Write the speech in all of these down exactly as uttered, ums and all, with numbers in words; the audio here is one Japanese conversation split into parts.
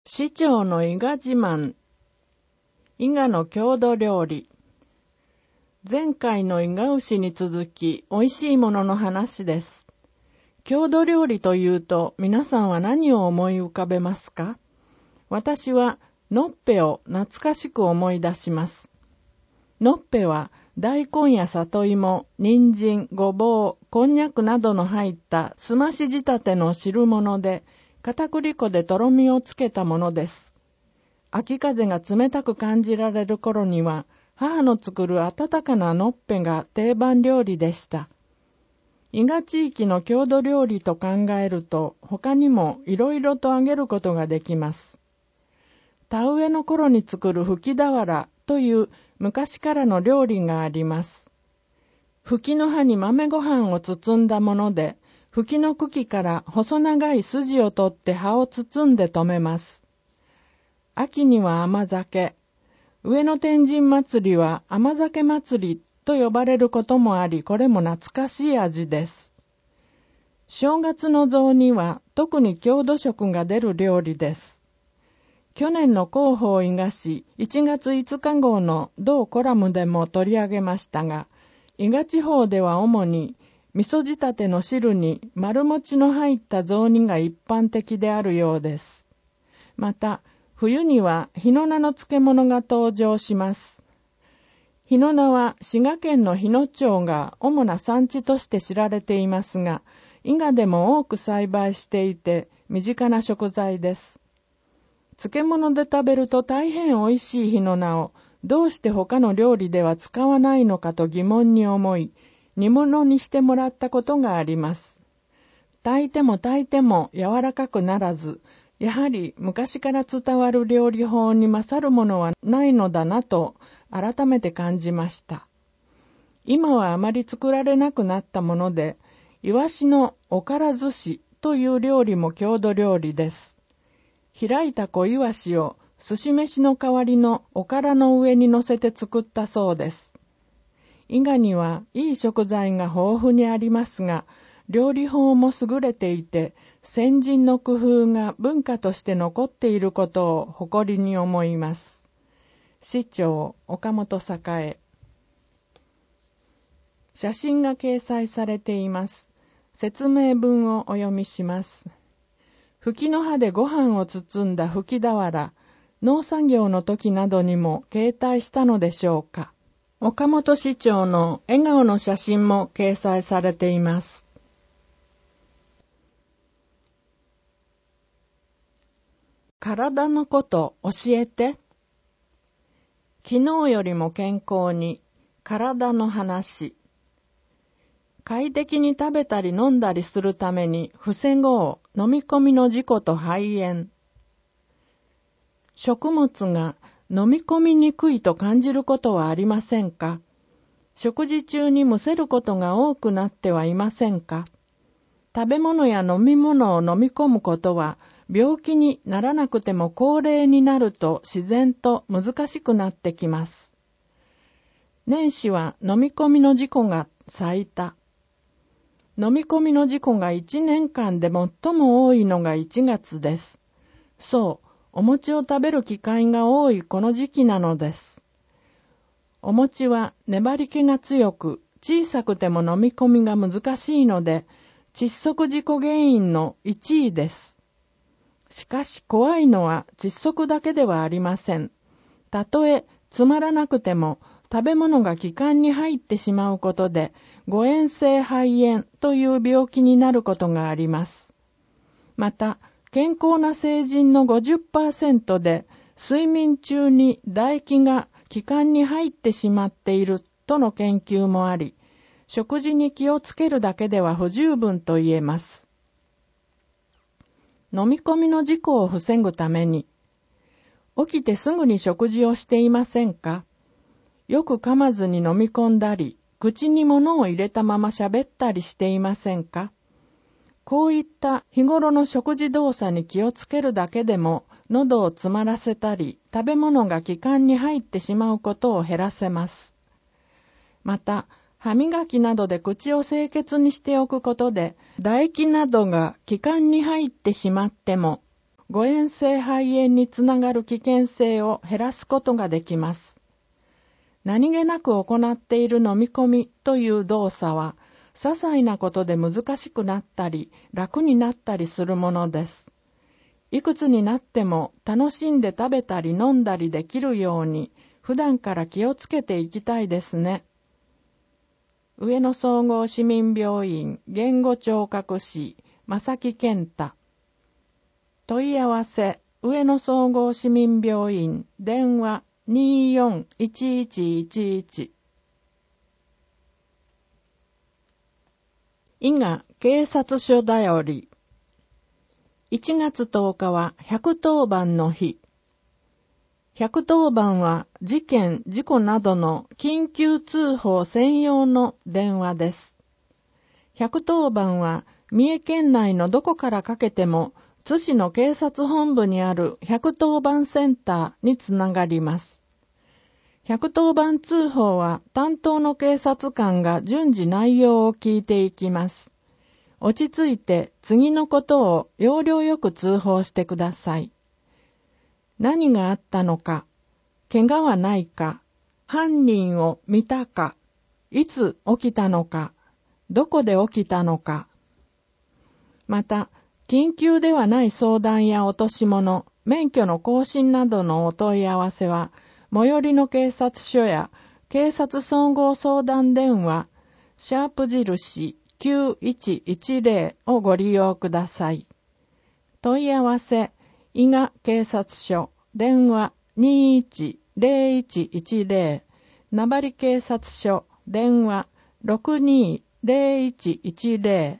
市長の伊賀自慢、伊賀の郷土料理。前回の伊賀牛に続き、美味しいものの話です。郷土料理というと、皆さんは何を思い浮かべますか？私は、のっぺを懐かしく思い出します。のっぺは、大根や里芋、人参、ごぼう、こんにゃくなどの入ったすまし仕立ての汁物で、片栗粉でとろみをつけたものです。秋風が冷たく感じられる頃には、母の作る温かなのっぺが定番料理でした。伊賀地域の郷土料理と考えると、他にもいろいろと挙げることができます。田植えの頃に作る吹き俵という昔からの料理があります。吹きの葉に豆ご飯を包んだもので、吹きの茎から細長い筋を取って葉を包んで留めます。秋には甘酒、上野天神祭りは甘酒祭りと呼ばれることもあり、これも懐かしい味です。正月の雑煮は特に郷土色が出る料理です。去年の広報伊賀市いちがついつか号の同コラムでも取り上げましたが、伊賀地方では主に味噌仕立ての汁に丸餅の入った雑煮が一般的であるようです。また、冬には日野菜の漬物が登場します。日野菜は滋賀県の日野町が主な産地として知られていますが、伊賀でも多く栽培していて身近な食材です。漬物で食べると大変美味しい日野菜をどうして他の料理では使わないのかと疑問に思い、煮物にしてもらったことがあります。炊いても炊いても柔らかくならず、やはり昔から伝わる料理法に勝るものはないのだなと改めて感じました。今はあまり作られなくなったもので、イワシのおから寿司という料理も郷土料理です。開いた小イワシを寿司飯の代わりのおからの上に乗せて作ったそうです。伊賀にはいい食材が豊富にありますが、料理法も優れていて、先人の工夫が文化として残っていることを誇りに思います。市長岡本栄。写真が掲載されています。説明文をお読みします。吹きの葉でご飯を包んだ吹き俵、農作業の時などにも携帯したのでしょうか。岡本市長の笑顔の写真も掲載されています。体のこと教えて。昨日よりも健康に、体の話。快適に食べたり飲んだりするために防ごう飲み込みの事故と肺炎。食物が飲み込みにくいと感じることはありませんか？食事中にむせることが多くなってはいませんか？食べ物や飲み物を飲み込むことは病気にならなくても高齢になると自然と難しくなってきます。年始は飲み込みの事故が最多。飲み込みの事故がいちねんかんで最も多いのがいちがつです。そう、お餅を食べる機会が多いこの時期なのです。お餅は粘り気が強く、小さくても飲み込みが難しいので、窒息事故原因のいちいです。しかし怖いのは窒息だけではありません。たとえつまらなくても食べ物が気管に入ってしまうことで誤嚥性肺炎という病気になることがあります。また健康な成人の ごじゅっパーセント で睡眠中に唾液が気管に入ってしまっているとの研究もあり、食事に気をつけるだけでは不十分と言えます。飲み込みの事故を防ぐために、起きてすぐに食事をしていませんか？よく噛まずに飲み込んだり、口に物を入れたまま喋ったりしていませんか？こういった日頃の食事動作に気をつけるだけでも、喉を詰まらせたり、食べ物が気管に入ってしまうことを減らせます。また、歯磨きなどで口を清潔にしておくことで、唾液などが気管に入ってしまっても、 誤嚥性肺炎につながる危険性を減らすことができます。何気なく行っている飲み込みという動作は、些細なことで難しくなったり、楽になったりするものです。いくつになっても楽しんで食べたり飲んだりできるように、普段から気をつけていきたいですね。上野総合市民病院言語聴覚士正木健太。問い合わせ上野総合市民病院電話 にーよんいちいちいちいち。伊賀警察署だより。いちがつとおかはひゃくとおばんの日。ひゃくとおばんは事件・事故などの緊急通報専用の電話です。ひゃくとおばんは三重県内のどこからかけても津市の警察本部にあるひゃくとおばんセンターにつながります。ひゃくとおばん通報は担当の警察官が順次内容を聞いていきます。落ち着いて次のことを要領よく通報してください。何があったのか、怪我はないか、犯人を見たか、いつ起きたのか、どこで起きたのか。また、緊急ではない相談や落とし物、免許の更新などのお問い合わせは、最寄りの警察署や警察総合相談電話、シャープ印きゅういちいちゼロをご利用ください。問い合わせ、伊賀警察署、電話にいちゼロいちいちゼロ、名張警察署、電話ろくにゼロいちいちゼロ。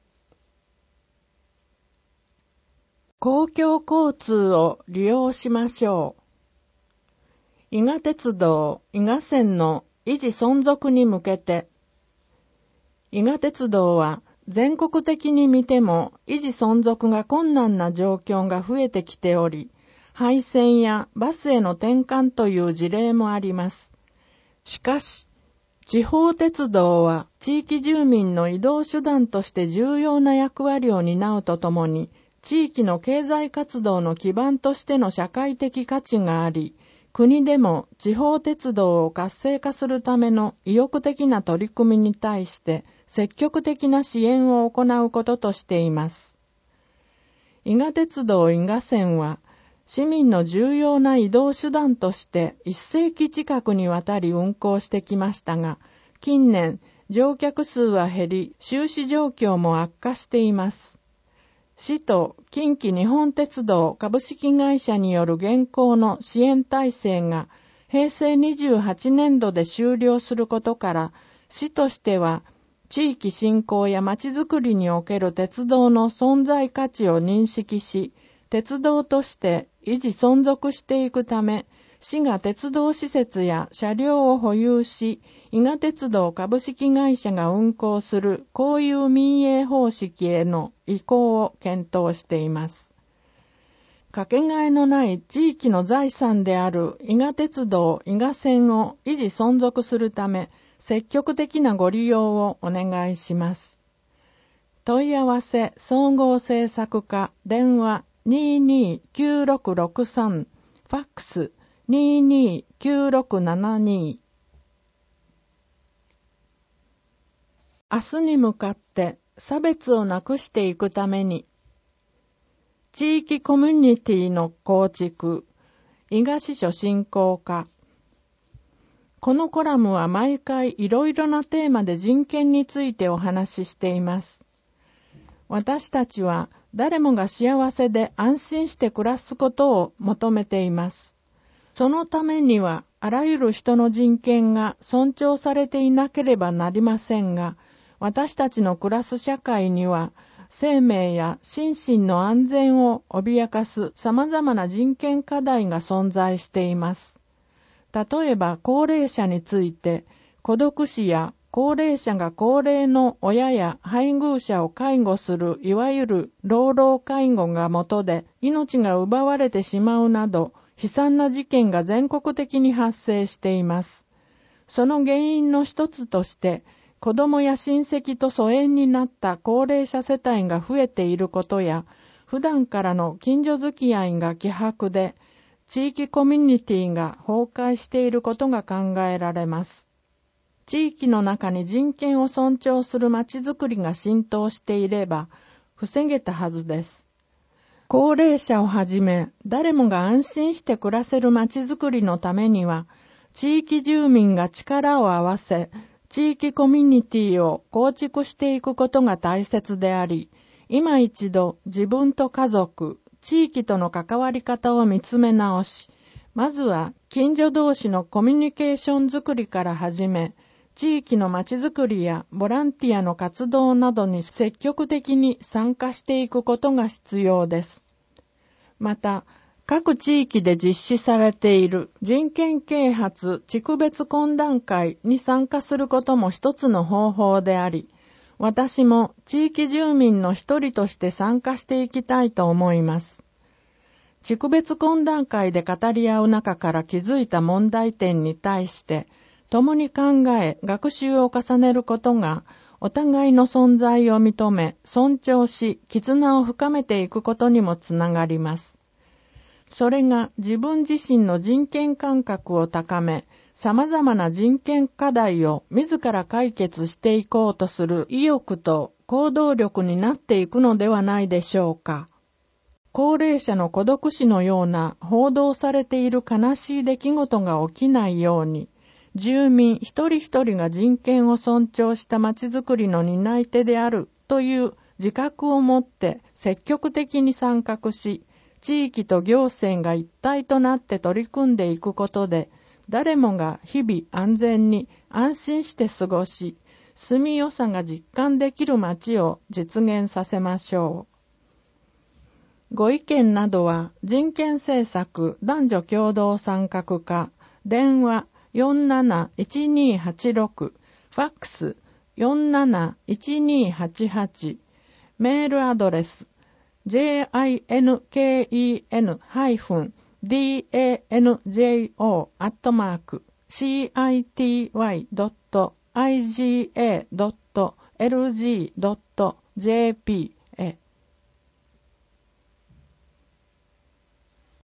公共交通を利用しましょう。伊賀鉄道、伊賀線の維持存続に向けて、伊賀鉄道は全国的に見ても維持存続が困難な状況が増えてきており、廃線やバスへの転換という事例もあります。しかし、地方鉄道は地域住民の移動手段として重要な役割を担うとともに、地域の経済活動の基盤としての社会的価値があり、国でも地方鉄道を活性化するための意欲的な取り組みに対して積極的な支援を行うこととしています。伊賀鉄道伊賀線は市民の重要な移動手段として一世紀近くにわたり運行してきましたが、近年乗客数は減り、収支状況も悪化しています。市と近畿日本鉄道株式会社による現行の支援体制が平成にじゅうはちねんどで終了することから、市としては地域振興やまちづくりにおける鉄道の存在価値を認識し、鉄道として維持存続していくため、市が鉄道施設や車両を保有し、伊賀鉄道株式会社が運行する公有民営方式への移行を検討しています。かけがえのない地域の財産である伊賀鉄道伊賀線を維持存続するため、積極的なご利用をお願いします。問い合わせ総合政策課電話にーにーきゅうろくろくさん、ファックスにーにーきゅうろくななに。明日に向かって差別をなくしていくために、地域コミュニティの構築、伊賀支所振興課。このコラムは毎回いろいろなテーマで人権についてお話ししています。私たちは誰もが幸せで安心して暮らすことを求めています。そのためにはあらゆる人の人権が尊重されていなければなりませんが、私たちの暮らす社会には生命や心身の安全を脅かす様々な人権課題が存在しています。例えば高齢者について、孤独死や高齢者が高齢の親や配偶者を介護するいわゆる老老介護が元で命が奪われてしまうなど悲惨な事件が全国的に発生しています。その原因の一つとして子供や親戚と疎遠になった高齢者世帯が増えていることや、 普段からの近所付き合いが希薄で、地域コミュニティが崩壊していることが考えられます。地域の中に人権を尊重する街づくりが浸透していれば、防げたはずです。高齢者をはじめ、誰もが安心して暮らせる街づくりのためには、地域住民が力を合わせ、地域コミュニティを構築していくことが大切であり、今一度自分と家族、地域との関わり方を見つめ直し、まずは近所同士のコミュニケーションづくりから始め、地域の街づくりやボランティアの活動などに積極的に参加していくことが必要です。また、各地域で実施されている人権啓発地区別懇談会に参加することも一つの方法であり、私も地域住民の一人として参加していきたいと思います。地区別懇談会で語り合う中から気づいた問題点に対して、共に考え、学習を重ねることが、お互いの存在を認め、尊重し、絆を深めていくことにもつながります。それが自分自身の人権感覚を高め、様々な人権課題を自ら解決していこうとする意欲と行動力になっていくのではないでしょうか。高齢者の孤独死のような報道されている悲しい出来事が起きないように、住民一人一人が人権を尊重した街づくりの担い手であるという自覚を持って積極的に参画し、地域と行政が一体となって取り組んでいくことで、誰もが日々安全に安心して過ごし、住みよさが実感できる街を実現させましょう。ご意見などは人権政策男女共同参画課、電話よんなないちにはちろく、ファックス よんなないちにはちはち、メールアドレス ジェイアイエヌケーイーエヌ ハイフン ディーエーエヌジェイオー アットマーク シーアイティーワイ ドット アイジーエー ドット エルジー ドット ジェーピー